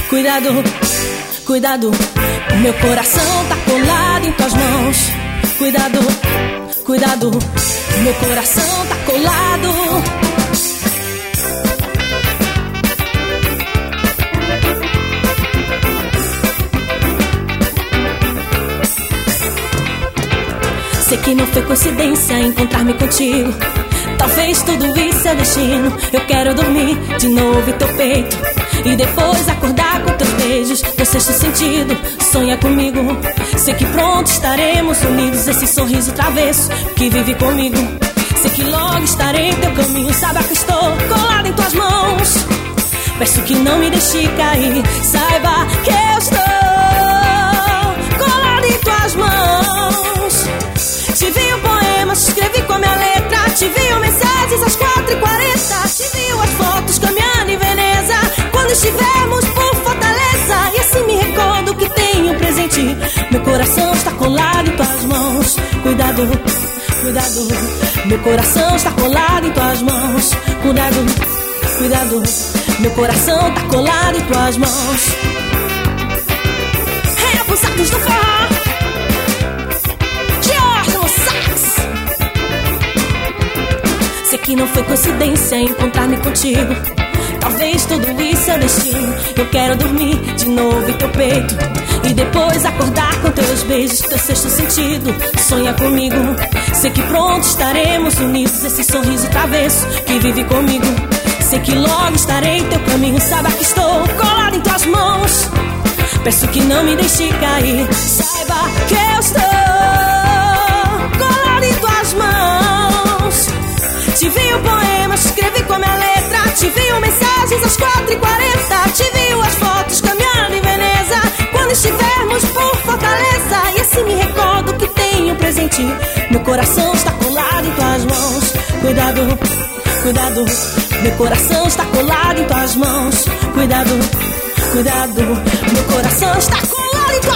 Cuidado, cuidado, meu coração tá colado em tuas mãos. Cuidado, cuidado, meu coração tá colado. Sei que não foi coincidência encontrar-me contigo. Talvez tudo isso é destino. Eu quero dormir de novo em teu peito e depois acordar com teus beijos. Teu sexto sentido, sonha comigo. Sei que pronto estaremos unidos. Esse sorriso travesso que vive comigo. Sei que logo estarei em teu caminho. Saiba que estou colado em tuas mãos. Peço que não me deixe cair. Saiba que eu estou colado em tuas mãos. Te envio poemas, escrevi com a minha letra. Te envio mensagens às 4h40. Te envio as fotos caminhando em Veneza, quando estivermos por Fortaleza. E assim me recordo que tenho presente. Meu coração está colado em tuas mãos. Cuidado, cuidado, meu coração está colado em tuas mãos. Cuidado, cuidado, meu coração está colado em tuas mãos. Reabusados do forró, sei que não foi coincidência encontrar-me contigo. Talvez tudo isso é destino. Eu quero dormir de novo em teu peito e depois acordar com teus beijos. Teu sexto sentido, sonha comigo. Sei que pronto estaremos unidos. Esse sorriso travesso que vive comigo. Sei que logo estarei em teu caminho. Saiba que estou colado em tuas mãos. Peço que não me deixe cair. Saiba que eu estou colado em tuas mãos. Te envio poemas, escrevi com a minha letra. Te envio mensagens às 4h40. Te envio as fotos caminhando em Veneza, quando estivermos por Fortaleza. E assim me recordo que tenho presente. Meu coração está colado em tuas mãos. Cuidado, cuidado, meu coração está colado em tuas mãos. Cuidado, cuidado, meu coração está colado em tuas mãos.